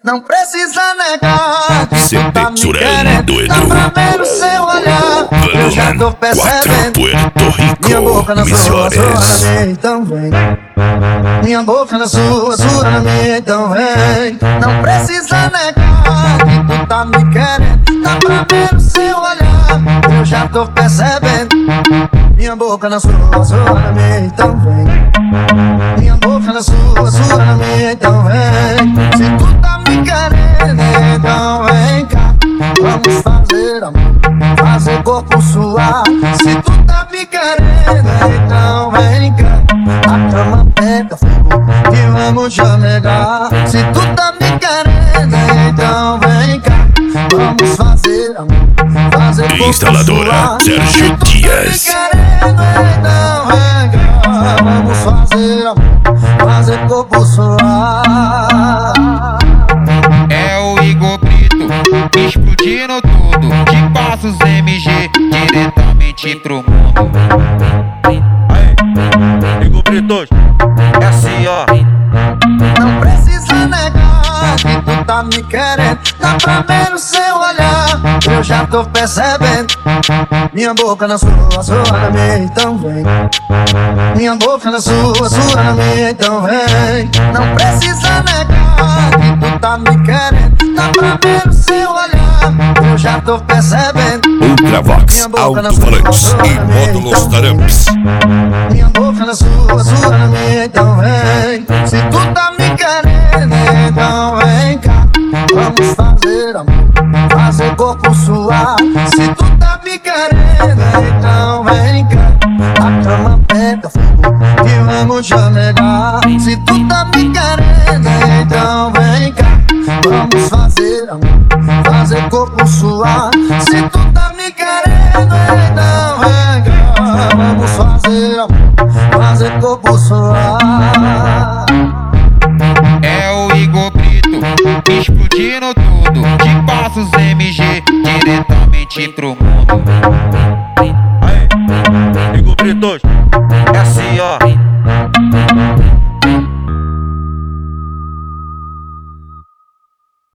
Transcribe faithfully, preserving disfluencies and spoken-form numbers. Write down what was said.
Não precisa negar que C tu tá me D querendo. Edu. Dá pra ver no seu olhar, eu já tô percebendo. Puerto Minha boca na Rico, sua, sua na Misiones. minha, então vem. Minha boca na sua, sua na minha, então vem. Não precisa negar que tu tá me querendo. Dá pra ver no seu olhar, eu já tô percebendo. Minha boca na sua, sua na minha, então vem. Minha boca na sua, sua na minha, então vem. Se tu tá me querendo, então vem cá. Vamos fazer amor, fazer corpo suar. Se tu tá me querendo, então vem cá. A cama pega fogo e vamos jogar. Se tu tá me querendo, então vem cá. Vamos fazer amor, fazer corpo Instaladora suar. Sérgio Dias. Então vem cá. Vamos fazer amor, fazer corpo suar. É o Igor Brito, explodindo tudo. De passos M G, diretamente pro mundo. Aí, Igor Brito, é assim ó. Não precisa negar que tu tá me querendo. Dá pra ver no seu olhar, eu já tô percebendo. Minha boca na sua, sua na minha, então vem. Minha boca na sua, sua na minha, então vem. Não precisa negar que tu tá me querendo. Dá pra ver no seu olhar, eu já tô percebendo. Ultravox, alto-falantes e módulos taramps. Minha boca na sua, sua na minha, então vem. Se tu tá me querendo, então vem cá. Vamos fazer amor, fazer corpo suar. Se tu tá me querendo, então vem cá. A cama pega fogo e vamos jogar. Se tu tá me querendo, então vem cá. Vamos fazer amor, fazer corpo suar. Se tu tá me querendo, então vem cá. Vamos fazer amor, fazer corpo suar. É o Igor Brito, explodindo tudo. De passos M G, diretamente pro mundo. Aí, Igor Brito, é assim ó.